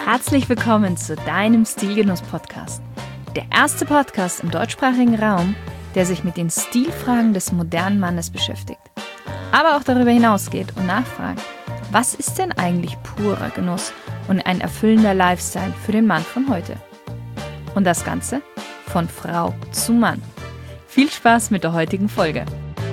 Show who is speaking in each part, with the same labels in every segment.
Speaker 1: Herzlich willkommen zu deinem Stilgenuss-Podcast. Der erste Podcast im deutschsprachigen Raum, der sich mit den Stilfragen des modernen Mannes beschäftigt. Aber auch darüber hinausgeht und nachfragt, was ist denn eigentlich purer Genuss und ein erfüllender Lifestyle für den Mann von heute? Und das Ganze von Frau zu Mann. Viel Spaß mit der heutigen Folge.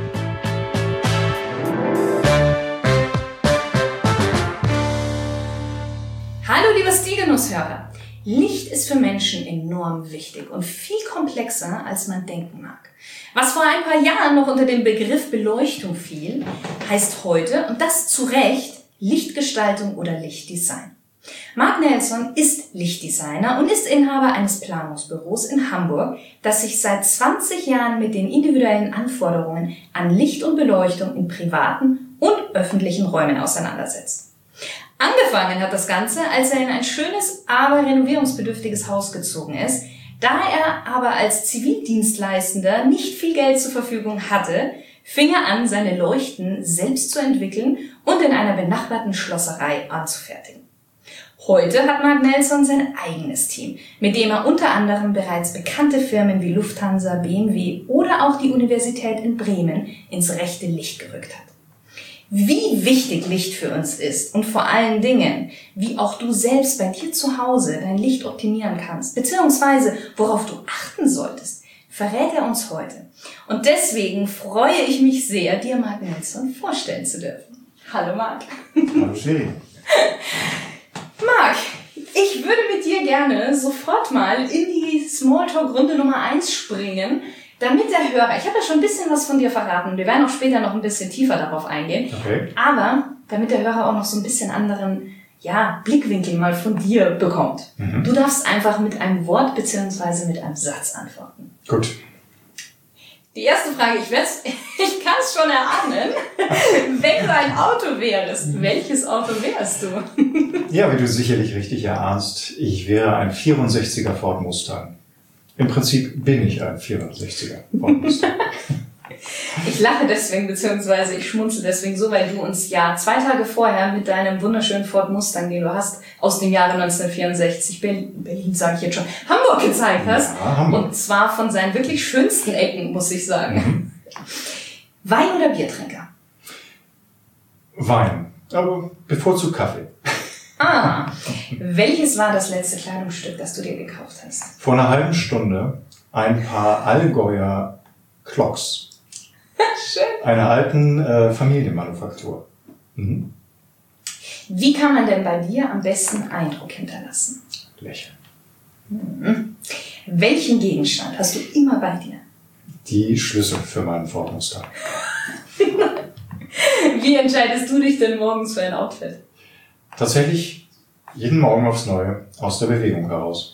Speaker 2: Hallo liebe Stilgenusshörer! Licht ist für Menschen enorm wichtig und viel komplexer, als man denken mag. Was vor ein paar Jahren noch unter den Begriff Beleuchtung fiel, heißt heute, und das zu Recht, Lichtgestaltung oder Lichtdesign. Mark Nelson ist Lichtdesigner und ist Inhaber eines Planungsbüros in Hamburg, das sich seit 20 Jahren mit den individuellen Anforderungen an Licht und Beleuchtung in privaten und öffentlichen Räumen auseinandersetzt. Angefangen hat das Ganze, als er in ein schönes, aber renovierungsbedürftiges Haus gezogen ist. Da er aber als Zivildienstleistender nicht viel Geld zur Verfügung hatte, fing er an, seine Leuchten selbst zu entwickeln und in einer benachbarten Schlosserei anzufertigen. Heute hat Mark Nelson sein eigenes Team, mit dem er unter anderem bereits bekannte Firmen wie Lufthansa, BMW oder auch die Universität in Bremen ins rechte Licht gerückt hat. Wie wichtig Licht für uns ist und vor allen Dingen, wie auch du selbst bei dir zu Hause dein Licht optimieren kannst, beziehungsweise worauf du achten solltest, verrät er uns heute. Und deswegen freue ich mich sehr, dir Mark Nelson vorstellen zu dürfen. Hallo Mark.
Speaker 3: Hallo Sherry.
Speaker 2: Mark, ich würde mit dir gerne sofort mal in die Smalltalk-Runde Nummer 1 springen, damit der Hörer, ich habe ja schon ein bisschen was von dir verraten, wir werden auch später noch ein bisschen tiefer darauf eingehen,
Speaker 3: okay.
Speaker 2: Aber damit der Hörer auch noch so ein bisschen anderen Blickwinkel mal von dir bekommt. Du darfst einfach mit einem Wort bzw. mit einem Satz antworten.
Speaker 3: Gut.
Speaker 2: Die erste Frage, ich kann es schon erahnen, wenn du ein Auto wärst, welches Auto wärst du?
Speaker 3: Ja, wie du sicherlich richtig erahnst, ich wäre ein 64er Ford Mustang. Im Prinzip bin ich ein 64er Ford Mustang.
Speaker 2: Ich lache deswegen, beziehungsweise ich schmunzel deswegen so, weil du uns 2 Tage vorher mit deinem wunderschönen Ford Mustang, den du hast, aus dem Jahre 1964, Berlin sage ich jetzt schon, Hamburg gezeigt hast.
Speaker 3: Ja, Hamburg.
Speaker 2: Und zwar von seinen wirklich schönsten Ecken, muss ich sagen. Wein oder Biertrinker?
Speaker 3: Wein, aber bevorzugt Kaffee.
Speaker 2: Welches war das letzte Kleidungsstück, das du dir gekauft hast?
Speaker 3: Vor einer halben Stunde ein paar Allgäuer Clocks.
Speaker 2: Schön.
Speaker 3: Einer alten Familienmanufaktur.
Speaker 2: Wie kann man denn bei dir am besten Eindruck hinterlassen?
Speaker 3: Lächeln.
Speaker 2: Welchen Gegenstand hast du immer bei dir?
Speaker 3: Die Schlüssel für meinen Ford Mustang.
Speaker 2: Wie entscheidest du dich denn morgens für ein Outfit?
Speaker 3: Tatsächlich jeden Morgen aufs Neue, aus der Bewegung heraus.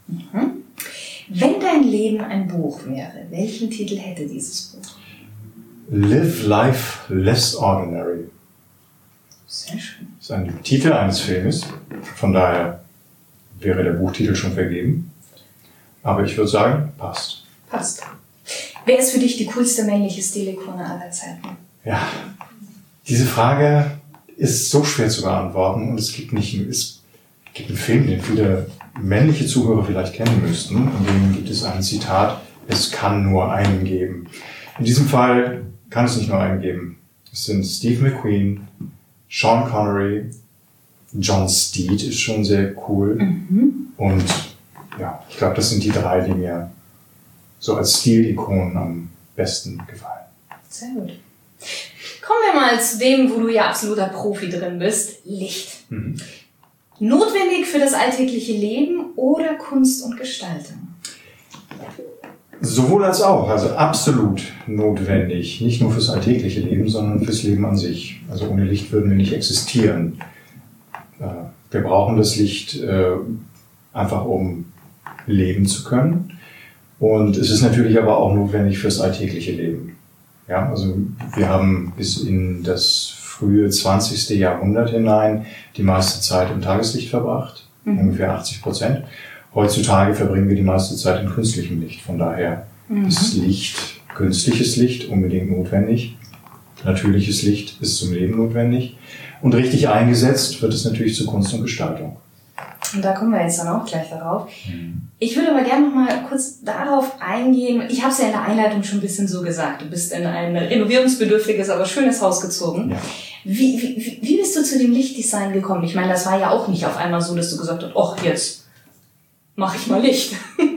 Speaker 2: Wenn dein Leben ein Buch wäre, welchen Titel hätte dieses Buch?
Speaker 3: Live Life Less Ordinary.
Speaker 2: Sehr schön.
Speaker 3: Das ist ein Titel eines Filmes. Von daher wäre der Buchtitel schon vergeben. Aber ich würde sagen, passt.
Speaker 2: Passt. Wer ist für dich die coolste männliche Stilikone aller Zeiten?
Speaker 3: Ja, diese Frage ist so schwer zu beantworten. Und es gibt einen Film, den viele männliche Zuhörer vielleicht kennen müssten. In dem gibt es ein Zitat, es kann nur einen geben. In diesem Fall kann es nicht nur einen geben. Es sind Steve McQueen, Sean Connery, John Steed ist schon sehr cool. Und ja, ich glaube, das sind die 3, die mir so als Stilikonen am besten gefallen.
Speaker 2: Sehr gut. Kommen wir mal zu dem, wo du ja absoluter Profi drin bist. Licht. Notwendig für das alltägliche Leben oder Kunst und Gestaltung?
Speaker 3: Sowohl als auch, also absolut notwendig. Nicht nur fürs alltägliche Leben, sondern fürs Leben an sich. Also ohne Licht würden wir nicht existieren. Wir brauchen das Licht einfach, um leben zu können. Und es ist natürlich aber auch notwendig fürs alltägliche Leben. Ja, also wir haben bis in das frühe 20. Jahrhundert hinein die meiste Zeit im Tageslicht verbracht, ungefähr 80%. Heutzutage verbringen wir die meiste Zeit in künstlichem Licht. Von daher ist Licht, künstliches Licht, unbedingt notwendig. Natürliches Licht ist zum Leben notwendig. Und richtig eingesetzt wird es natürlich zu Kunst und Gestaltung.
Speaker 2: Und da kommen wir jetzt dann auch gleich darauf. Ich würde aber gerne noch mal kurz darauf eingehen. Ich habe es ja in der Einleitung schon ein bisschen so gesagt. Du bist in ein renovierungsbedürftiges, aber schönes Haus gezogen. Ja. Wie bist du zu dem Lichtdesign gekommen? Ich meine, das war ja auch nicht auf einmal so, dass du gesagt hast, ach, jetzt mache ich mal Licht.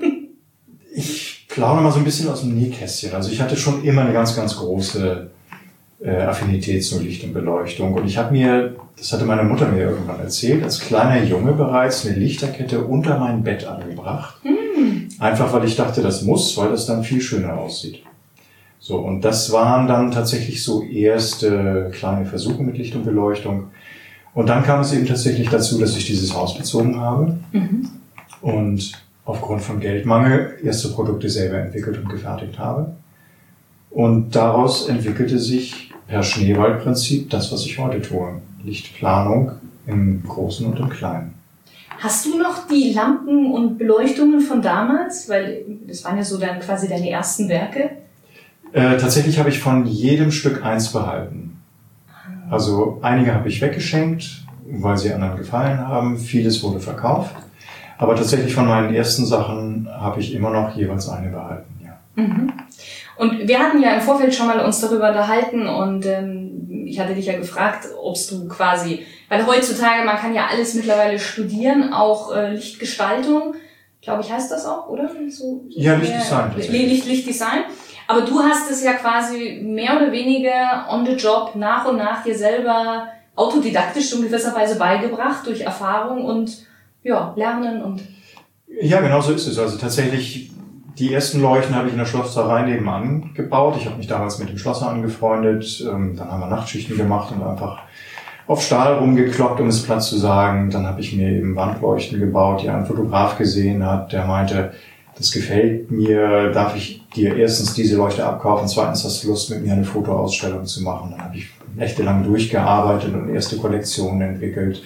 Speaker 3: Ich plaudere mal so ein bisschen aus dem Nähkästchen. Also ich hatte schon immer eine ganz, ganz große Affinität zu Licht und Beleuchtung. Und ich habe mir, das hatte meine Mutter mir irgendwann erzählt, als kleiner Junge bereits eine Lichterkette unter mein Bett angebracht. Einfach weil ich dachte, das muss, weil das dann viel schöner aussieht. So, und das waren dann tatsächlich so erste kleine Versuche mit Licht und Beleuchtung. Und dann kam es eben tatsächlich dazu, dass ich dieses Haus bezogen habe und aufgrund von Geldmangel erste Produkte selber entwickelt und gefertigt habe. Und daraus entwickelte sich per Schneeballprinzip das, was ich heute tue. Lichtplanung im Großen und im Kleinen.
Speaker 2: Hast du noch die Lampen und Beleuchtungen von damals? Weil das waren ja so dann quasi deine ersten Werke.
Speaker 3: Tatsächlich habe ich von jedem Stück eins behalten. Also einige habe ich weggeschenkt, weil sie anderen gefallen haben. Vieles wurde verkauft. Aber tatsächlich von meinen ersten Sachen habe ich immer noch jeweils eine behalten, ja.
Speaker 2: Und wir hatten ja im Vorfeld schon mal uns darüber unterhalten und ich hatte dich ja gefragt, ob du quasi, weil heutzutage, man kann ja alles mittlerweile studieren, auch Lichtgestaltung, glaube ich, heißt das auch, oder? So,
Speaker 3: ja, Lichtdesign.
Speaker 2: Lichtdesign. Aber du hast es ja quasi mehr oder weniger on the job nach und nach dir selber autodidaktisch in gewisser Weise beigebracht durch Erfahrung und ja, Lernen und...
Speaker 3: Ja, genau so ist es. Also tatsächlich, die ersten Leuchten habe ich in der Schlosserei nebenan gebaut. Ich habe mich damals mit dem Schlosser angefreundet. Dann haben wir Nachtschichten gemacht und einfach auf Stahl rumgekloppt, um es platt zu sagen. Dann habe ich mir eben Wandleuchten gebaut, die ein Fotograf gesehen hat, der meinte, das gefällt mir, darf ich dir erstens diese Leuchte abkaufen, zweitens hast du Lust, mit mir eine Fotoausstellung zu machen. Dann habe ich nächtelang durchgearbeitet und erste Kollektionen entwickelt.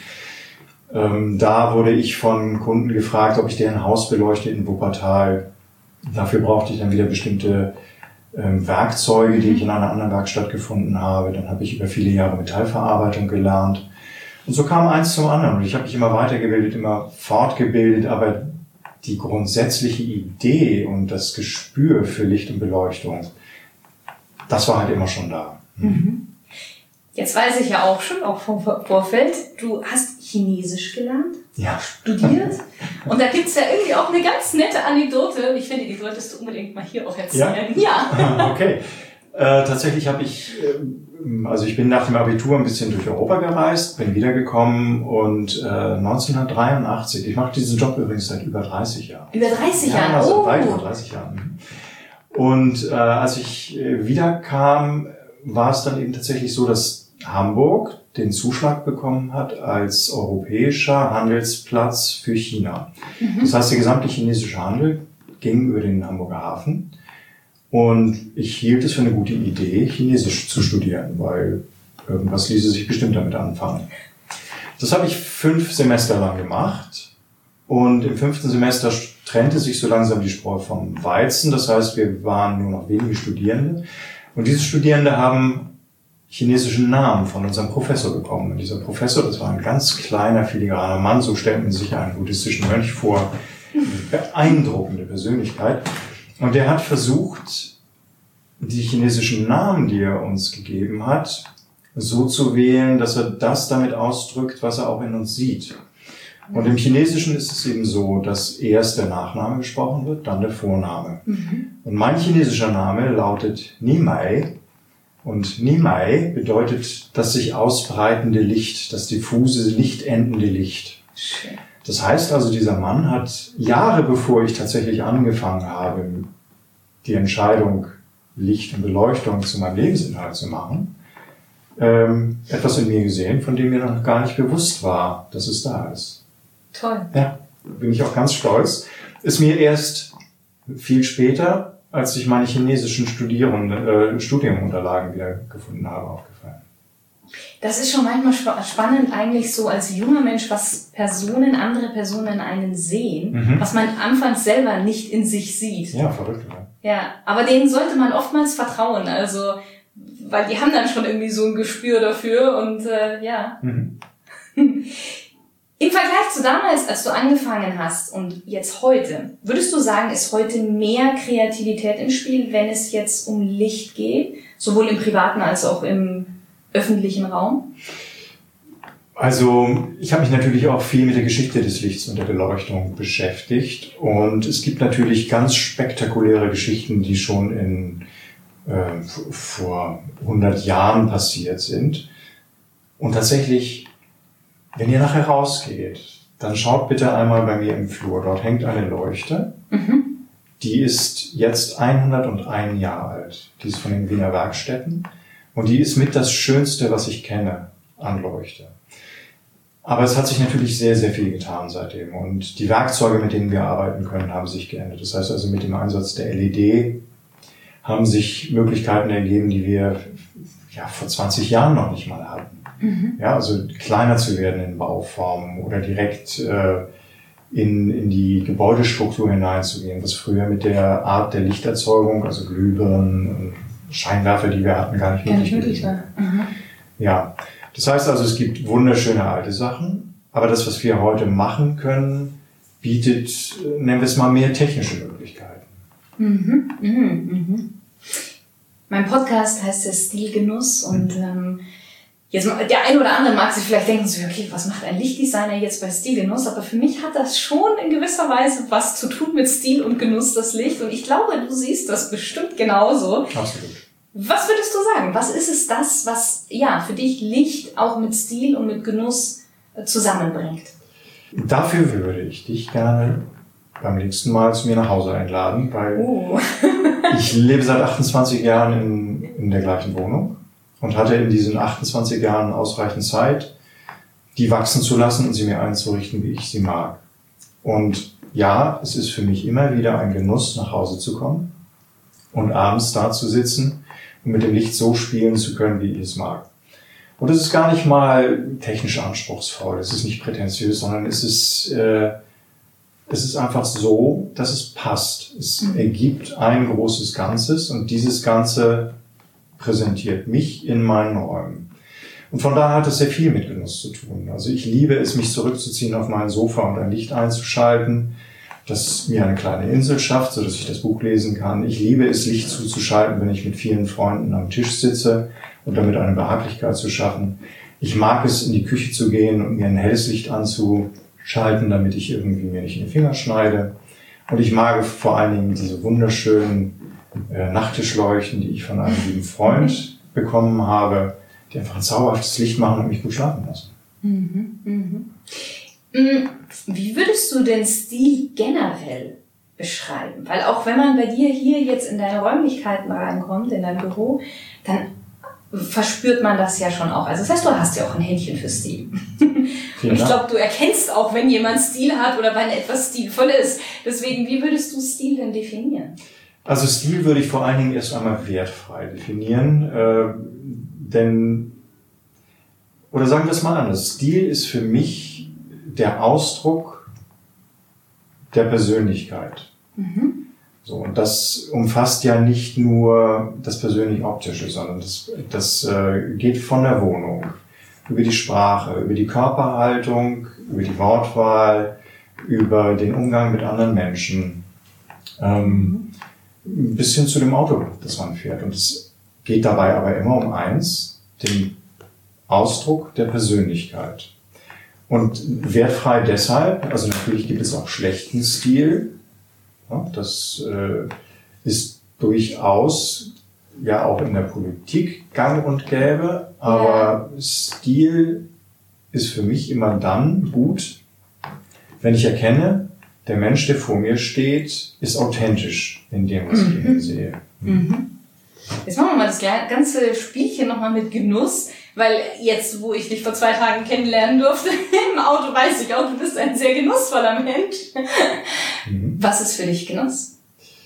Speaker 3: Da wurde ich von Kunden gefragt, ob ich deren Haus beleuchte in Wuppertal. Dafür brauchte ich dann wieder bestimmte Werkzeuge, die ich in einer anderen Werkstatt gefunden habe. Dann habe ich über viele Jahre Metallverarbeitung gelernt. Und so kam eins zum anderen. Und ich habe mich immer weitergebildet, immer fortgebildet, aber die grundsätzliche Idee und das Gespür für Licht und Beleuchtung, das war halt immer schon da.
Speaker 2: Jetzt weiß ich ja auch schon, auch vom Vorfeld, du hast Chinesisch gelernt,
Speaker 3: ja,
Speaker 2: studiert. Und da gibt's ja irgendwie auch eine ganz nette Anekdote. Ich finde, die solltest du unbedingt mal hier auch erzählen. Ja.
Speaker 3: Okay. Tatsächlich habe ich, also ich bin nach dem Abitur ein bisschen durch Europa gereist, bin wiedergekommen und 1983, ich mache diesen Job übrigens seit über 30 Jahren.
Speaker 2: Über 30 Jahren?
Speaker 3: Ja, also weit über 30 Jahren. Und als ich wiederkam, war es dann eben tatsächlich so, dass Hamburg den Zuschlag bekommen hat als europäischer Handelsplatz für China. Das heißt, der gesamte chinesische Handel ging über den Hamburger Hafen. Und ich hielt es für eine gute Idee, Chinesisch zu studieren, weil irgendwas ließe sich bestimmt damit anfangen. Das habe ich 5 Semester lang gemacht. Und im 5. Semester trennte sich so langsam die Spreu vom Weizen. Das heißt, wir waren nur noch wenige Studierende. Und diese Studierende haben chinesischen Namen von unserem Professor bekommen. Und dieser Professor, das war ein ganz kleiner, filigraner Mann, so stellt man sich einen buddhistischen Mönch vor. Eine beeindruckende Persönlichkeit. Und der hat versucht, die chinesischen Namen, die er uns gegeben hat, so zu wählen, dass er das damit ausdrückt, was er auch in uns sieht. Und im Chinesischen ist es eben so, dass erst der Nachname gesprochen wird, dann der Vorname. Und mein chinesischer Name lautet Nimai. Und Nimai bedeutet das sich ausbreitende Licht, das diffuse, lichtendende Licht.
Speaker 2: Schön.
Speaker 3: Das heißt also, dieser Mann hat Jahre bevor ich tatsächlich angefangen habe, die Entscheidung, Licht und Beleuchtung zu meinem Lebensinhalt zu machen, etwas in mir gesehen, von dem mir noch gar nicht bewusst war, dass es da ist.
Speaker 2: Toll.
Speaker 3: Ja, bin ich auch ganz stolz. Ist mir erst viel später, als ich meine chinesischen Studienunterlagen wieder gefunden habe, aufgefallen.
Speaker 2: Das ist schon manchmal spannend eigentlich so als junger Mensch, was andere Personen in einen sehen, was man anfangs selber nicht in sich sieht.
Speaker 3: Ja, verrückt, oder?
Speaker 2: Ja, aber denen sollte man oftmals vertrauen, also, weil die haben dann schon irgendwie so ein Gespür dafür und ja. Im Vergleich zu damals, als du angefangen hast und jetzt heute, würdest du sagen, ist heute mehr Kreativität im Spiel, wenn es jetzt um Licht geht, sowohl im privaten als auch im öffentlichen Raum?
Speaker 3: Also ich habe mich natürlich auch viel mit der Geschichte des Lichts und der Beleuchtung beschäftigt und es gibt natürlich ganz spektakuläre Geschichten, die schon vor 100 Jahren passiert sind. Und tatsächlich, wenn ihr nachher rausgeht, dann schaut bitte einmal bei mir im Flur. Dort hängt eine Leuchte. Die ist jetzt 101 Jahre alt. Die ist von den Wiener Werkstätten. Und die ist mit das Schönste, was ich kenne an Leuchte. Aber es hat sich natürlich sehr, sehr viel getan seitdem. Und die Werkzeuge, mit denen wir arbeiten können, haben sich geändert. Das heißt also, mit dem Einsatz der LED haben sich Möglichkeiten ergeben, die wir vor 20 Jahren noch nicht mal hatten. Ja, also kleiner zu werden in Bauformen oder direkt in die Gebäudestruktur hineinzugehen, was früher mit der Art der Lichterzeugung, also Glühbirnen und Scheinwerfer, die wir hatten, gar nicht möglich war. Ja, das heißt also, es gibt wunderschöne alte Sachen, aber das, was wir heute machen können, bietet, nennen wir es mal, mehr technische Möglichkeiten.
Speaker 2: Mein Podcast heißt ja Stilgenuss und jetzt der eine oder andere mag sich vielleicht denken, so, okay, was macht ein Lichtdesigner jetzt bei Stilgenuss? Aber für mich hat das schon in gewisser Weise was zu tun mit Stil und Genuss, das Licht. Und ich glaube, du siehst das bestimmt genauso.
Speaker 3: Absolut.
Speaker 2: Was würdest du sagen? Was ist es das, was für dich Licht auch mit Stil und mit Genuss zusammenbringt?
Speaker 3: Dafür würde ich dich gerne beim nächsten Mal zu mir nach Hause einladen, weil ich lebe seit 28 Jahren in der gleichen Wohnung. Und hatte in diesen 28 Jahren ausreichend Zeit, die wachsen zu lassen und sie mir einzurichten, wie ich sie mag. Und ja, es ist für mich immer wieder ein Genuss, nach Hause zu kommen und abends da zu sitzen und mit dem Licht so spielen zu können, wie ich es mag. Und es ist gar nicht mal technisch anspruchsvoll, es ist nicht prätentiös, sondern es ist einfach so, dass es passt. Es ergibt ein großes Ganzes und dieses Ganze präsentiert mich in meinen Räumen. Und von daher hat es sehr viel mit Genuss zu tun. Also ich liebe es, mich zurückzuziehen auf mein Sofa und ein Licht einzuschalten, das mir eine kleine Insel schafft, sodass ich das Buch lesen kann. Ich liebe es, Licht zuzuschalten, wenn ich mit vielen Freunden am Tisch sitze und damit eine Behaglichkeit zu schaffen. Ich mag es, in die Küche zu gehen und mir ein helles Licht anzuschalten, damit ich irgendwie mir nicht in die Finger schneide. Und ich mag vor allen Dingen diese wunderschönen Nachttischleuchten, die ich von einem lieben Freund bekommen habe, die einfach ein zauberhaftes Licht machen und mich gut schlafen lassen.
Speaker 2: Wie würdest du den Stil generell beschreiben? Weil auch wenn man bei dir hier jetzt in deine Räumlichkeiten reinkommt, in dein Büro, dann verspürt man das ja schon auch. Also das heißt, du hast ja auch ein Händchen für Stil. Und ich glaube, du erkennst auch, wenn jemand Stil hat oder wenn etwas stilvoll ist. Deswegen, wie würdest du Stil denn definieren?
Speaker 3: Also Stil würde ich vor allen Dingen erst einmal wertfrei definieren, oder sagen wir es mal anders, Stil ist für mich der Ausdruck der Persönlichkeit. So, und das umfasst ja nicht nur das persönlich-optische, sondern das geht von der Wohnung, über die Sprache, über die Körperhaltung, über die Wortwahl, über den Umgang mit anderen Menschen, bis hin zu dem Auto, das man fährt. Und es geht dabei aber immer um eins, den Ausdruck der Persönlichkeit. Und wertfrei deshalb, also natürlich gibt es auch schlechten Stil, ja, das ist durchaus ja auch in der Politik gang und gäbe, aber Stil ist für mich immer dann gut, wenn ich erkenne, der Mensch, der vor mir steht, ist authentisch in dem, was ich in ihm sehe.
Speaker 2: Jetzt machen wir mal das ganze Spielchen nochmal mit Genuss, weil jetzt, wo ich dich vor 2 Tagen kennenlernen durfte, im Auto weiß ich auch, du bist ein sehr genussvoller Mensch. Was ist für dich Genuss?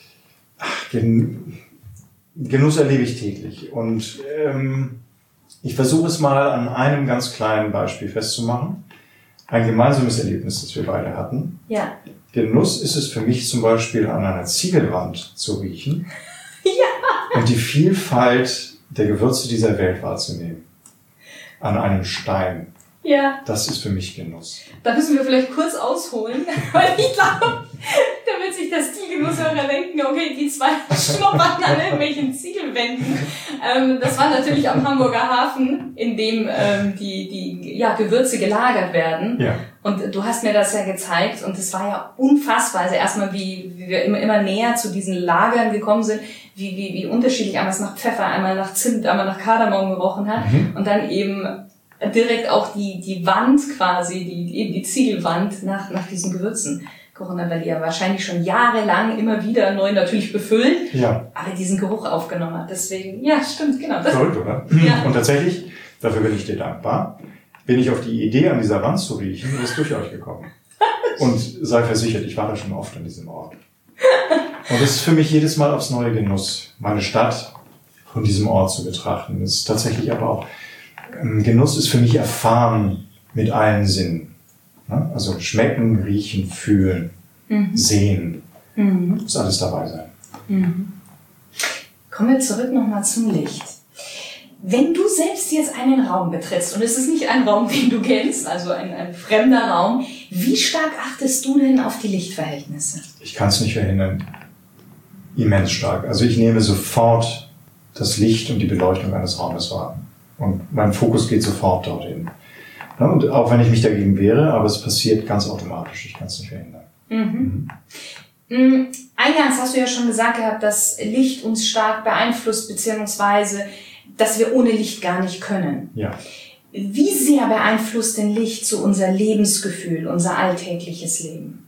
Speaker 3: Genuss erlebe ich täglich und ich versuche es mal an einem ganz kleinen Beispiel festzumachen. Ein gemeinsames Erlebnis, das wir beide hatten.
Speaker 2: Ja.
Speaker 3: Genuss ist es für mich zum Beispiel, an einer Ziegelwand zu riechen.
Speaker 2: Ja.
Speaker 3: Und die Vielfalt der Gewürze dieser Welt wahrzunehmen. An einem Stein.
Speaker 2: Ja.
Speaker 3: Das ist für mich Genuss.
Speaker 2: Da müssen wir vielleicht kurz ausholen, weil ich glaube, da wird sich der Stilgenusshörer denken, okay, die zwei schnuppern an irgendwelchen Ziegelwänden. Das war natürlich am Hamburger Hafen, in dem die Gewürze gelagert werden.
Speaker 3: Ja.
Speaker 2: Und du hast mir das ja gezeigt und es war ja unfassbar. Also erstmal, wie wir immer näher zu diesen Lagern gekommen sind, wie unterschiedlich einmal es nach Pfeffer, einmal nach Zimt, einmal nach Kardamom gerochen hat. Und dann eben direkt auch die Wand quasi, die Ziegelwand nach diesen Gewürzen gerochen hat, weil die ja wahrscheinlich schon jahrelang immer wieder neu natürlich befüllt, aber diesen Geruch aufgenommen hat. Deswegen, ja, stimmt, genau.
Speaker 3: Verrückt, oder? Ja. Und tatsächlich, dafür bin ich dir dankbar, bin ich auf die Idee, an dieser Wand zu riechen, ist durch euch gekommen. Und sei versichert, ich war da schon oft an diesem Ort. Und es ist für mich jedes Mal aufs neue Genuss, meine Stadt von diesem Ort zu betrachten. Es ist tatsächlich aber auch, Genuss ist für mich erfahren mit allen Sinnen. Also schmecken, riechen, fühlen, sehen. Muss alles dabei sein.
Speaker 2: Kommen wir zurück nochmal zum Licht. Wenn du selbst jetzt einen Raum betrittst, und es ist nicht ein Raum, den du kennst, also ein fremder Raum, wie stark achtest du denn auf die Lichtverhältnisse?
Speaker 3: Ich kann es nicht verhindern. Immens stark. Also ich nehme sofort das Licht und die Beleuchtung eines Raumes wahr. Und mein Fokus geht sofort dorthin. Und auch wenn ich mich dagegen wehre, aber es passiert ganz automatisch. Ich kann es nicht verhindern.
Speaker 2: Eingangs hast du ja schon gesagt gehabt, dass Licht uns stark beeinflusst, beziehungsweise, dass wir ohne Licht gar nicht können.
Speaker 3: Ja.
Speaker 2: Wie sehr beeinflusst denn Licht so unser Lebensgefühl, unser alltägliches Leben?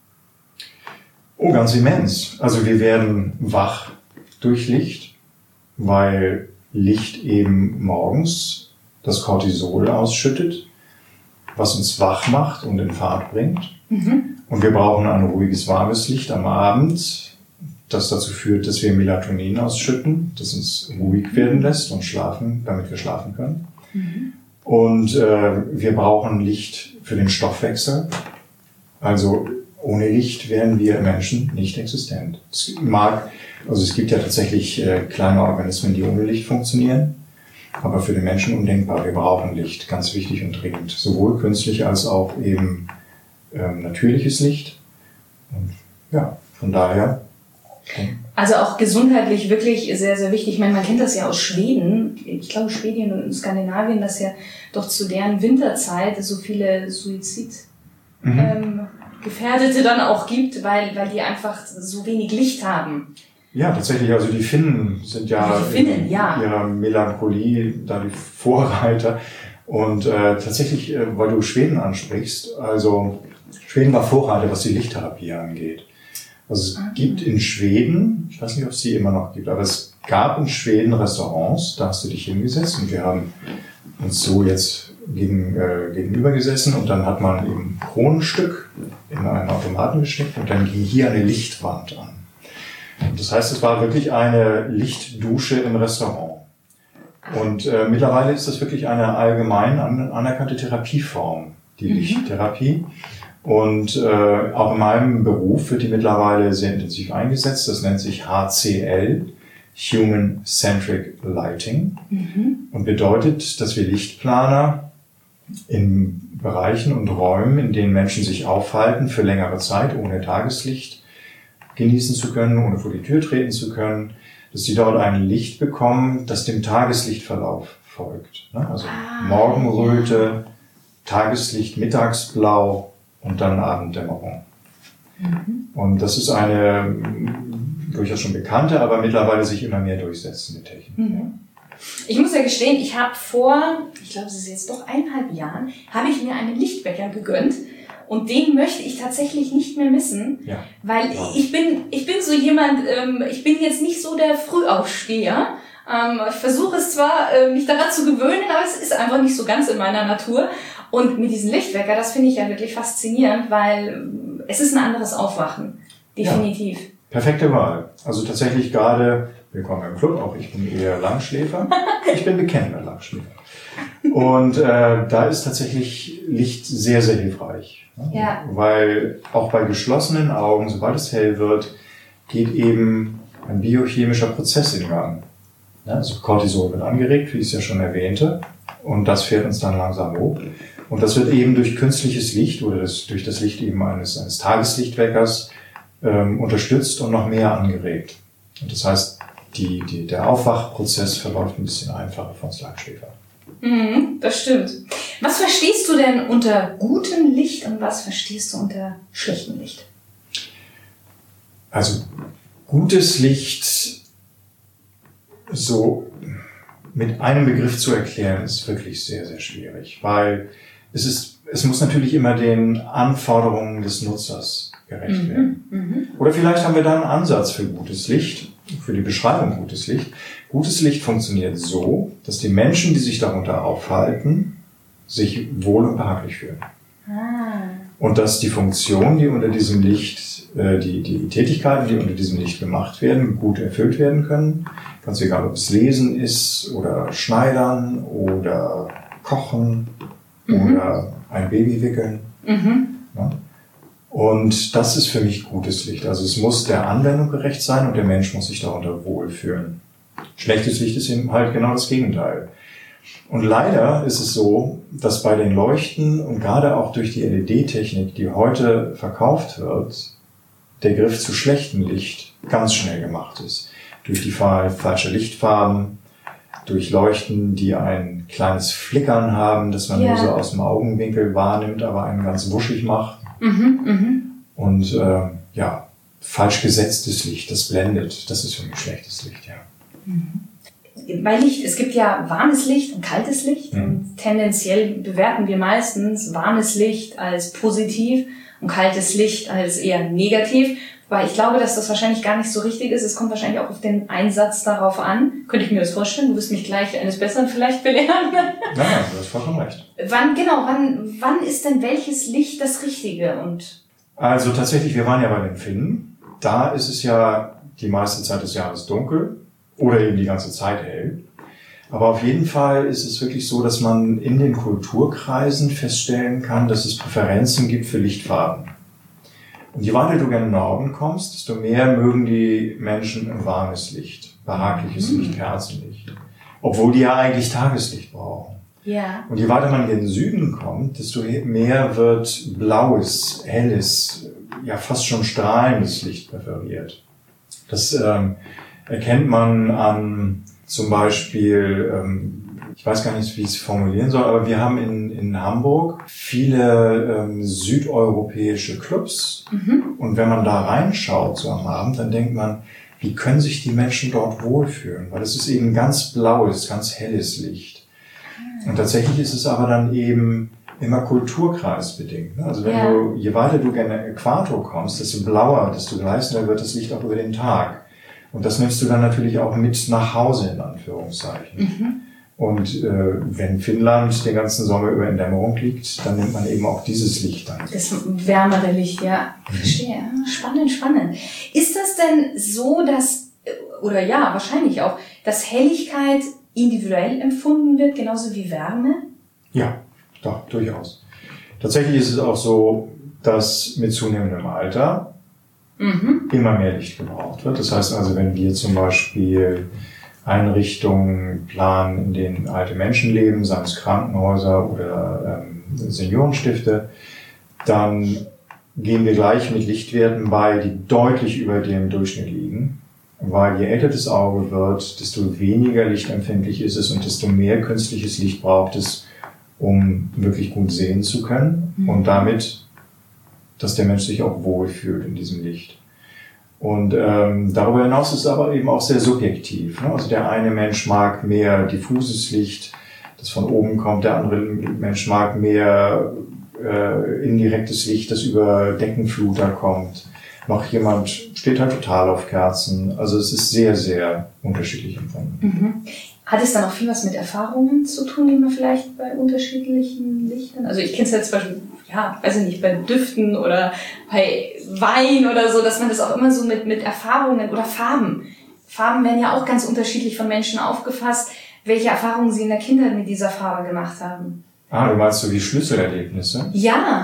Speaker 3: Oh, ganz immens. Also wir werden wach durch Licht, weil Licht eben morgens das Cortisol ausschüttet, was uns wach macht und in Fahrt bringt. Und wir brauchen ein ruhiges, warmes Licht am Abend, das dazu führt, dass wir Melatonin ausschütten, das uns ruhig werden lässt und schlafen, damit wir schlafen können. Und wir brauchen Licht für den Stoffwechsel. Also ohne Licht wären wir Menschen nicht existent. Es gibt ja tatsächlich kleine Organismen, die ohne Licht funktionieren, aber für den Menschen undenkbar. Wir brauchen Licht, ganz wichtig und dringend. Sowohl künstlich als auch eben natürliches Licht. Und ja, von daher.
Speaker 2: Also auch gesundheitlich wirklich sehr, sehr wichtig. Ich meine, man kennt das ja aus Schweden. Ich glaube, Schweden und Skandinavien, dass ja doch zu deren Winterzeit so viele Gefährdete dann auch gibt, weil die einfach so wenig Licht haben.
Speaker 3: Ja, tatsächlich. Also die Finnen sind ja in ihrer Melancholie da die Vorreiter. Und tatsächlich, weil du Schweden ansprichst, also Schweden war Vorreiter, was die Lichttherapie angeht. Also es gibt in Schweden, ich weiß nicht, ob es die immer noch gibt, aber es gab in Schweden Restaurants, da hast du dich hingesetzt und wir haben uns so jetzt gegenüber gesessen und dann hat man eben Kronenstück in einen Automaten gesteckt und dann ging hier eine Lichtwand an. Und das heißt, es war wirklich eine Lichtdusche im Restaurant. Und mittlerweile ist das wirklich eine allgemein anerkannte Therapieform, die Lichttherapie. Und auch in meinem Beruf wird die mittlerweile sehr intensiv eingesetzt. Das nennt sich HCL, Human Centric Lighting, und bedeutet, dass wir Lichtplaner in Bereichen und Räumen, in denen Menschen sich aufhalten, für längere Zeit ohne Tageslicht genießen zu können, ohne vor die Tür treten zu können, dass sie dort ein Licht bekommen, das dem Tageslichtverlauf folgt. Also Morgenröte, Tageslicht, Mittagsblau und dann Abenddämmerung. Und das ist eine durchaus schon bekannte, aber mittlerweile sich immer mehr durchsetzende Technik.
Speaker 2: Ich muss ja gestehen, ich habe ich glaube, es ist jetzt doch 1,5 Jahren, habe ich mir einen Lichtwecker gegönnt. Und den möchte ich tatsächlich nicht mehr missen, weil ich bin so jemand, ich bin jetzt nicht so der Frühaufsteher. Ich versuche es zwar, mich daran zu gewöhnen, aber es ist einfach nicht so ganz in meiner Natur. Und mit diesem Lichtwecker, das finde ich ja wirklich faszinierend, weil es ist ein anderes Aufwachen. Definitiv.
Speaker 3: Ja, perfekte Wahl. Also tatsächlich gerade, willkommen im Club, auch ich bin eher Langschläfer. Ich bin bekennender Langschläfer. Und da ist tatsächlich Licht sehr, sehr hilfreich.
Speaker 2: Ja.
Speaker 3: Weil auch bei geschlossenen Augen, sobald es hell wird, geht eben ein biochemischer Prozess in Gang. Also Cortisol wird angeregt, wie ich es ja schon erwähnte. Und das fährt uns dann langsam hoch. Und das wird eben durch künstliches Licht oder durch das Licht eben eines Tageslichtweckers unterstützt und noch mehr angeregt. Und das heißt, der Aufwachprozess verläuft ein bisschen einfacher für uns Langschläfer.
Speaker 2: Das stimmt. Was verstehst du denn unter gutem Licht und was verstehst du unter schlechtem Licht?
Speaker 3: Also gutes Licht so mit einem Begriff zu erklären, ist wirklich sehr, sehr schwierig, weil es muss natürlich immer den Anforderungen des Nutzers gerecht werden. Oder vielleicht haben wir da einen Ansatz für gutes Licht, für die Beschreibung gutes Licht. Gutes Licht funktioniert so, dass die Menschen, die sich darunter aufhalten, sich wohl und behaglich fühlen. Und dass die Funktionen, die unter diesem Licht, die Tätigkeiten, die unter diesem Licht gemacht werden, gut erfüllt werden können. Ganz egal, ob es Lesen ist oder Schneidern oder Kochen oder ein Baby wickeln. Ja? Und das ist für mich gutes Licht. Also es muss der Anwendung gerecht sein und der Mensch muss sich darunter wohlfühlen. Schlechtes Licht ist eben halt genau das Gegenteil. Und leider ist es so, dass bei den Leuchten und gerade auch durch die LED-Technik, die heute verkauft wird, der Griff zu schlechtem Licht ganz schnell gemacht ist. Durch die falsche Lichtfarben, durch Leuchten, die ein kleines Flickern haben, das man nur so aus dem Augenwinkel wahrnimmt, aber einen ganz wuschig macht. Und falsch gesetztes Licht, das blendet. Das ist für mich schlechtes Licht, ja.
Speaker 2: Bei Licht, es gibt ja warmes Licht und kaltes Licht. Und tendenziell bewerten wir meistens warmes Licht als positiv und kaltes Licht als eher negativ. Weil ich glaube, dass das wahrscheinlich gar nicht so richtig ist. Es kommt wahrscheinlich auch auf den Einsatz darauf an. Könnte ich mir das vorstellen? Du wirst mich gleich eines Besseren vielleicht belehren.
Speaker 3: Ja, du hast vollkommen recht.
Speaker 2: Wann ist denn welches Licht das Richtige?
Speaker 3: Also tatsächlich, wir waren ja bei den Finnen. Da ist es ja die meiste Zeit des Jahres dunkel oder eben die ganze Zeit hell. Aber auf jeden Fall ist es wirklich so, dass man in den Kulturkreisen feststellen kann, dass es Präferenzen gibt für Lichtfarben. Und je weiter du gen Norden kommst, desto mehr mögen die Menschen ein warmes Licht, behagliches Licht, Kerzenlicht. Obwohl die ja eigentlich Tageslicht brauchen.
Speaker 2: Ja.
Speaker 3: Und je weiter man gen Süden kommt, desto mehr wird blaues, helles, ja fast schon strahlendes Licht präferiert. Das erkennt man an zum Beispiel, ich weiß gar nicht, wie ich es formulieren soll, aber wir haben in Hamburg viele südeuropäische Clubs. Und wenn man da reinschaut so am Abend, dann denkt man, wie können sich die Menschen dort wohlfühlen? Weil es ist eben ganz blaues, ganz helles Licht. Und tatsächlich ist es aber dann eben immer kulturkreisbedingt. Also je weiter du gen Äquator kommst, desto blauer, desto gleißender wird das Licht auch über den Tag. Und das nimmst du dann natürlich auch mit nach Hause, in Anführungszeichen. Und wenn Finnland den ganzen Sommer über in Dämmerung liegt, dann nimmt man eben auch dieses Licht dann.
Speaker 2: Das wärmere Licht, ja. Verstehe. Spannend. Ist das denn so, dass, oder ja, wahrscheinlich auch, dass Helligkeit individuell empfunden wird, genauso wie Wärme?
Speaker 3: Ja, doch, durchaus. Tatsächlich ist es auch so, dass mit zunehmendem Alter immer mehr Licht gebraucht wird. Das heißt also, wenn wir zum Beispiel Einrichtungen planen, in denen alte Menschen leben, seien es Krankenhäuser oder Seniorenstifte, dann gehen wir gleich mit Lichtwerten bei, die deutlich über dem Durchschnitt liegen. Weil je älter das Auge wird, desto weniger lichtempfindlich ist es und desto mehr künstliches Licht braucht es, um wirklich gut sehen zu können. Und damit, dass der Mensch sich auch wohlfühlt in diesem Licht. Und darüber hinaus ist es aber eben auch sehr subjektiv. Ne? Also der eine Mensch mag mehr diffuses Licht, das von oben kommt. Der andere Mensch mag mehr indirektes Licht, das über Deckenfluter kommt. Noch jemand steht halt total auf Kerzen. Also es ist sehr, sehr unterschiedlich empfunden.
Speaker 2: Hat es dann auch viel was mit Erfahrungen zu tun, die man vielleicht bei unterschiedlichen Lichtern? Also ich kenne es ja zum Beispiel, weiß ich nicht, bei Düften oder bei Wein oder so, dass man das auch immer so mit Erfahrungen oder Farben. Farben werden ja auch ganz unterschiedlich von Menschen aufgefasst, welche Erfahrungen sie in der Kindheit mit dieser Farbe gemacht haben.
Speaker 3: Du meinst so wie Schlüsselerlebnisse?
Speaker 2: Ja.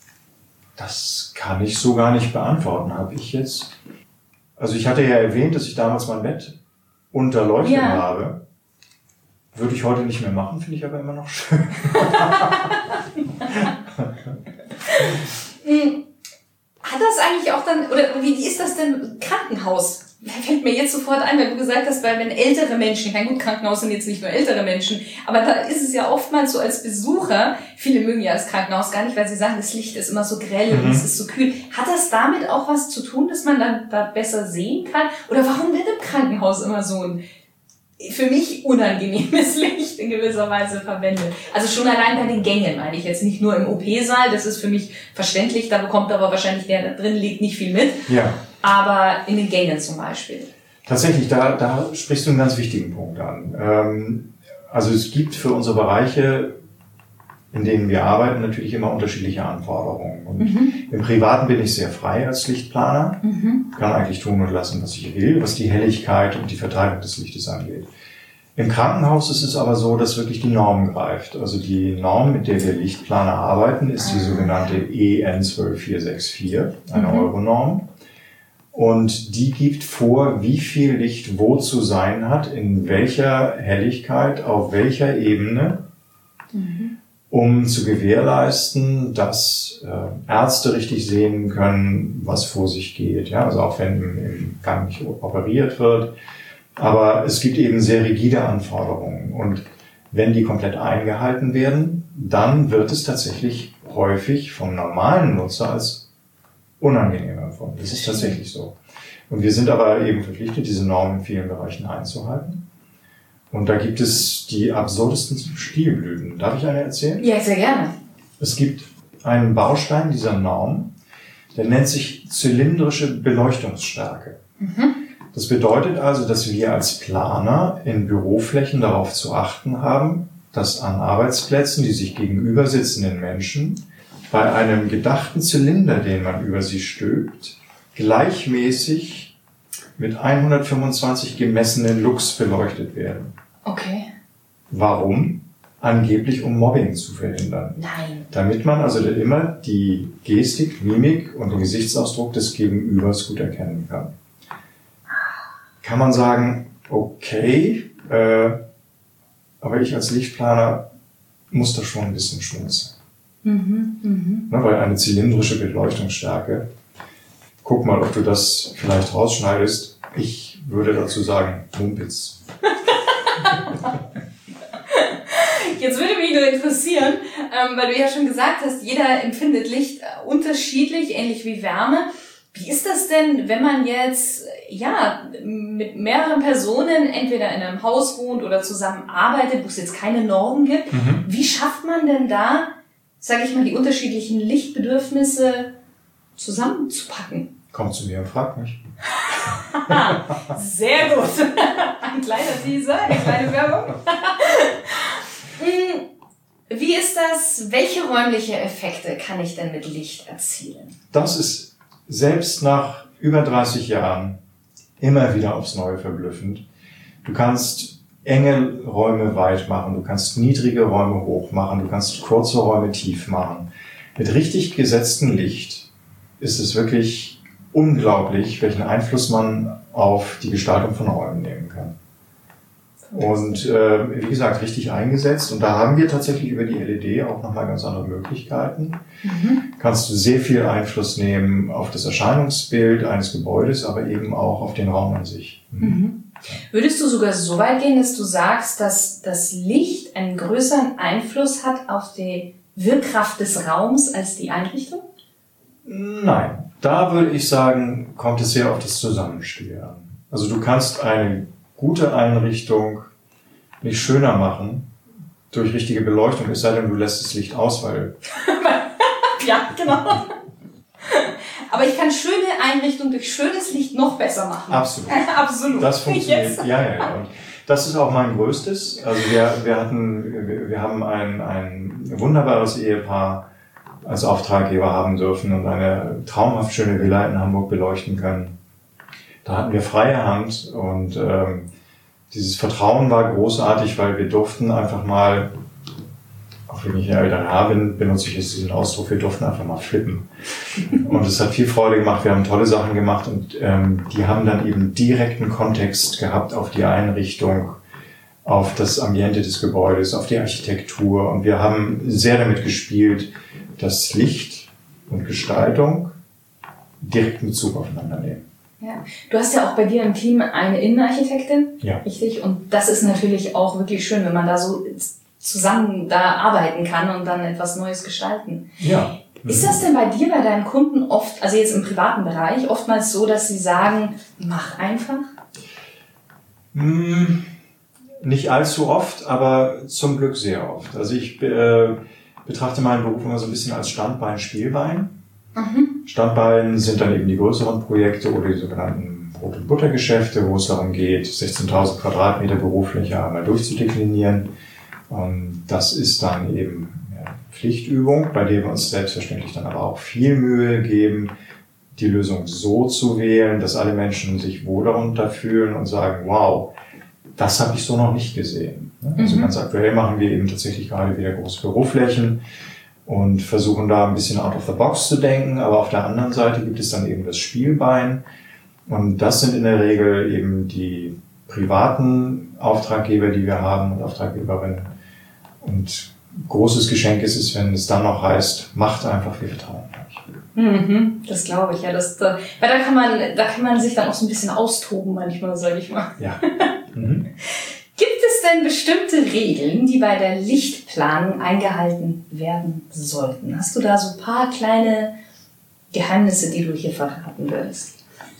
Speaker 3: Das kann ich so gar nicht beantworten, habe ich jetzt. Also ich hatte ja erwähnt, dass ich damals mein Bett unterleuchtet habe. Würde ich heute nicht mehr machen, finde ich aber immer noch schön.
Speaker 2: Hat das eigentlich auch dann, oder wie ist das denn Krankenhaus? Fällt mir jetzt sofort ein, weil du gesagt hast, wenn ältere Menschen, ich meine, gut, Krankenhaus sind jetzt nicht nur ältere Menschen, aber da ist es ja oftmals so als Besucher, viele mögen ja das Krankenhaus gar nicht, weil sie sagen, das Licht ist immer so grell und es ist so kühl. Hat das damit auch was zu tun, dass man dann da besser sehen kann? Oder warum wird im Krankenhaus immer so ein für mich unangenehmes Licht in gewisser Weise verwendet? Also schon allein bei den Gängen meine ich jetzt, nicht nur im OP-Saal, das ist für mich verständlich, da bekommt aber wahrscheinlich der da drin liegt nicht viel mit.
Speaker 3: Ja.
Speaker 2: Aber in den Gängen zum Beispiel.
Speaker 3: Tatsächlich, da sprichst du einen ganz wichtigen Punkt an. Also es gibt für unsere Bereiche, in denen wir arbeiten, natürlich immer unterschiedliche Anforderungen. Und im Privaten bin ich sehr frei als Lichtplaner, kann eigentlich tun und lassen, was ich will, was die Helligkeit und die Verteilung des Lichtes angeht. Im Krankenhaus ist es aber so, dass wirklich die Norm greift. Also die Norm, mit der wir Lichtplaner arbeiten, ist die sogenannte EN 12464, eine Euronorm. Und die gibt vor, wie viel Licht wo zu sein hat, in welcher Helligkeit, auf welcher Ebene, um zu gewährleisten, dass Ärzte richtig sehen können, was vor sich geht. Ja, also auch wenn im Gang nicht operiert wird. Aber es gibt eben sehr rigide Anforderungen. Und wenn die komplett eingehalten werden, dann wird es tatsächlich häufig vom normalen Nutzer als unangenehm empfunden. Das ist tatsächlich so. Und wir sind aber eben verpflichtet, diese Normen in vielen Bereichen einzuhalten. Und da gibt es die absurdesten Stilblüten. Darf ich eine erzählen?
Speaker 2: Ja, sehr gerne.
Speaker 3: Es gibt einen Baustein dieser Norm, der nennt sich zylindrische Beleuchtungsstärke. Das bedeutet also, dass wir als Planer in Büroflächen darauf zu achten haben, dass an Arbeitsplätzen, die sich gegenüber sitzenden Menschen, bei einem gedachten Zylinder, den man über sie stülpt, gleichmäßig mit 125 gemessenen Lux beleuchtet werden.
Speaker 2: Okay.
Speaker 3: Warum? Angeblich, um Mobbing zu verhindern.
Speaker 2: Nein.
Speaker 3: Damit man also immer die Gestik, Mimik und den Gesichtsausdruck des Gegenübers gut erkennen kann. Kann man sagen, okay, aber ich als Lichtplaner muss da schon ein bisschen schmunzeln. Weil eine zylindrische Beleuchtungsstärke, guck mal, ob du das vielleicht rausschneidest. Ich würde dazu sagen, Mumpitz.
Speaker 2: Jetzt würde mich nur interessieren, weil du ja schon gesagt hast, jeder empfindet Licht unterschiedlich, ähnlich wie Wärme. Wie ist das denn, wenn man jetzt mit mehreren Personen entweder in einem Haus wohnt oder zusammen arbeitet, wo es jetzt keine Normen gibt? Wie schafft man denn da, sage ich mal, die unterschiedlichen Lichtbedürfnisse zusammenzupacken?
Speaker 3: Komm zu mir und frag mich.
Speaker 2: Sehr gut. Ein kleiner Teaser, eine kleine Werbung. Wie ist das? Welche räumliche Effekte kann ich denn mit Licht erzielen?
Speaker 3: Das ist selbst nach über 30 Jahren immer wieder aufs Neue verblüffend. Du kannst enge Räume weit machen, du kannst niedrige Räume hoch machen, du kannst kurze Räume tief machen. Mit richtig gesetztem Licht ist es wirklich unglaublich, welchen Einfluss man auf die Gestaltung von Räumen nehmen kann. Und wie gesagt, richtig eingesetzt. Und da haben wir tatsächlich über die LED auch nochmal ganz andere Möglichkeiten. Kannst du sehr viel Einfluss nehmen auf das Erscheinungsbild eines Gebäudes, aber eben auch auf den Raum an sich.
Speaker 2: Würdest du sogar so weit gehen, dass du sagst, dass das Licht einen größeren Einfluss hat auf die Wirkkraft des Raums als die Einrichtung?
Speaker 3: Nein, da würde ich sagen, kommt es sehr auf das Zusammenspiel an. Also du kannst eine gute Einrichtung nicht schöner machen durch richtige Beleuchtung, es sei denn, du lässt das Licht aus, weil...
Speaker 2: Ja, genau. Aber ich kann schöne Einrichtungen durch schönes Licht noch besser machen.
Speaker 3: Absolut.
Speaker 2: Absolut.
Speaker 3: Das funktioniert. Ja. Und das ist auch mein Größtes. Also wir haben ein wunderbares Ehepaar als Auftraggeber haben dürfen und eine traumhaft schöne Villa in Hamburg beleuchten können. Da hatten wir freie Hand und dieses Vertrauen war großartig, weil wir durften einfach mal, auch wenn ich ein älterer Herr bin, benutze ich jetzt diesen Ausdruck, wir durften einfach mal flippen. Und es hat viel Freude gemacht, wir haben tolle Sachen gemacht und die haben dann eben direkten Kontext gehabt auf die Einrichtung, auf das Ambiente des Gebäudes, auf die Architektur. Und wir haben sehr damit gespielt, dass Licht und Gestaltung direkten Bezug aufeinander nehmen.
Speaker 2: Ja. Du hast ja auch bei dir im Team eine Innenarchitektin,
Speaker 3: ja.
Speaker 2: Richtig? Und das ist natürlich auch wirklich schön, wenn man da so zusammen da arbeiten kann und dann etwas Neues gestalten.
Speaker 3: Ja.
Speaker 2: Ist das denn bei dir, bei deinen Kunden oft, also jetzt im privaten Bereich, oftmals so, dass sie sagen, mach einfach?
Speaker 3: Nicht allzu oft, aber zum Glück sehr oft. Also ich betrachte meinen Beruf immer so ein bisschen als Standbein, Spielbein.
Speaker 2: Mhm.
Speaker 3: Standbein sind dann eben die größeren Projekte oder die sogenannten Brot- und Buttergeschäfte, wo es darum geht, 16.000 Quadratmeter Berufsfläche einmal durchzudeklinieren. Und das ist dann eben Pflichtübung, bei der wir uns selbstverständlich dann aber auch viel Mühe geben, die Lösung so zu wählen, dass alle Menschen sich wohl darunter fühlen und sagen, wow, das habe ich so noch nicht gesehen. Also ganz aktuell machen wir eben tatsächlich gerade wieder große Büroflächen und versuchen da ein bisschen out of the box zu denken, aber auf der anderen Seite gibt es dann eben das Spielbein und das sind in der Regel eben die privaten Auftraggeber, die wir haben und Auftraggeberinnen. Und großes Geschenk ist es, wenn es dann noch heißt, macht einfach, wir vertrauen euch.
Speaker 2: Das glaube ich, ja. Weil da kann man sich dann auch so ein bisschen austoben manchmal, sage ich mal.
Speaker 3: Ja.
Speaker 2: Gibt es denn bestimmte Regeln, die bei der Lichtplanung eingehalten werden sollten? Hast du da so ein paar kleine Geheimnisse, die du hier verraten würdest?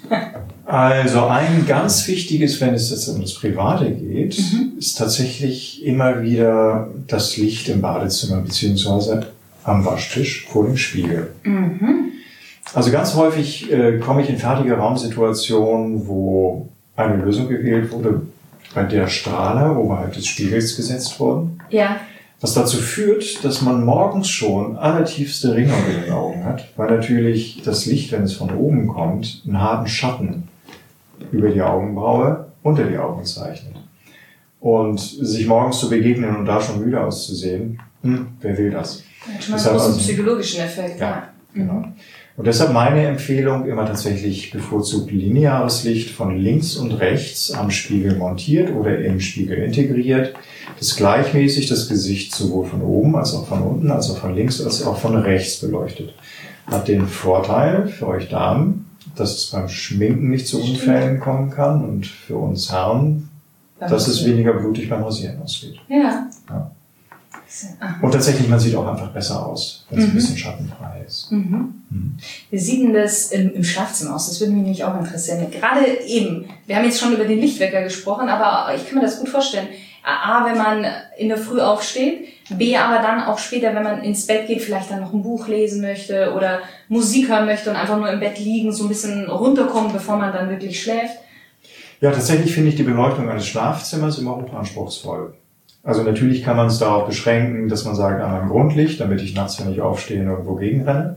Speaker 3: Also ein ganz wichtiges, wenn es jetzt um das Private geht, ist tatsächlich immer wieder das Licht im Badezimmer beziehungsweise am Waschtisch vor dem Spiegel. Also ganz häufig komme ich in fertige Raumsituationen, wo eine Lösung gewählt wurde, bei der Strahler oberhalb des Spiegels gesetzt wurden.
Speaker 2: Ja.
Speaker 3: Was dazu führt, dass man morgens schon allertiefste Ringe unter den Augen hat, weil natürlich das Licht, wenn es von oben kommt, einen harten Schatten über die Augenbraue unter die Augen zeichnet. Und sich morgens zu begegnen und da schon müde auszusehen, wer will das?
Speaker 2: Schon mal einen großen psychologischen Effekt.
Speaker 3: Ja, genau. Und deshalb meine Empfehlung immer tatsächlich bevorzugt lineares Licht von links und rechts am Spiegel montiert oder im Spiegel integriert, das gleichmäßig das Gesicht sowohl von oben als auch von unten, als auch von links, als auch von rechts beleuchtet. Hat den Vorteil für euch Damen, dass es beim Schminken nicht zu Unfällen kommen kann und für uns Herren, dass es weniger blutig beim Rasieren ausgeht.
Speaker 2: Ja.
Speaker 3: Und tatsächlich, man sieht auch einfach besser aus, wenn es ein bisschen schattenfrei ist.
Speaker 2: Wie sieht denn das im Schlafzimmer aus? Das würde mich nämlich auch interessieren. Gerade eben, wir haben jetzt schon über den Lichtwecker gesprochen, aber ich kann mir das gut vorstellen. A, wenn man in der Früh aufsteht, B, aber dann auch später, wenn man ins Bett geht, vielleicht dann noch ein Buch lesen möchte oder Musik hören möchte und einfach nur im Bett liegen, so ein bisschen runterkommen, bevor man dann wirklich schläft.
Speaker 3: Ja, tatsächlich finde ich die Beleuchtung eines Schlafzimmers immer hochanspruchsvoll. Also natürlich kann man es darauf beschränken, dass man sagt, einmal ein Grundlicht, damit ich nachts, wenn ich aufstehe, irgendwo gegenrenne.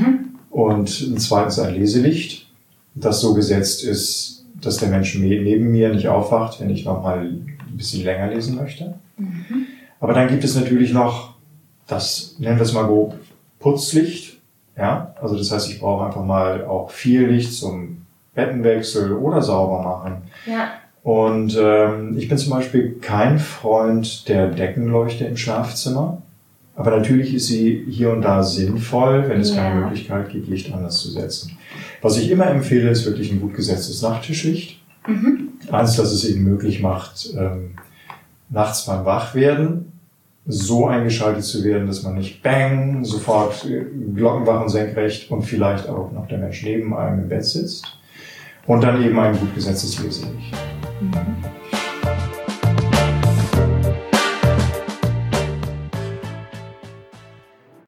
Speaker 3: Und zweitens ein Leselicht, das so gesetzt ist, dass der Mensch neben mir nicht aufwacht, wenn ich nochmal ein bisschen länger lesen möchte. Aber dann gibt es natürlich noch das, nennen wir es mal grob, Putzlicht. Ja, also das heißt, ich brauche einfach mal auch viel Licht zum Bettenwechsel oder sauber machen.
Speaker 2: Ja.
Speaker 3: Und ich bin zum Beispiel kein Freund der Deckenleuchte im Schlafzimmer. Aber natürlich ist sie hier und da sinnvoll, wenn es keine Möglichkeit gibt, Licht anders zu setzen. Was ich immer empfehle, ist wirklich ein gut gesetztes Nachttischlicht. Eins, das es eben möglich macht, nachts beim Wachwerden so eingeschaltet zu werden, dass man nicht bang, sofort glockenwach und senkrecht und vielleicht auch noch der Mensch neben einem im Bett sitzt. Und dann eben ein gut gesetztes Leselicht.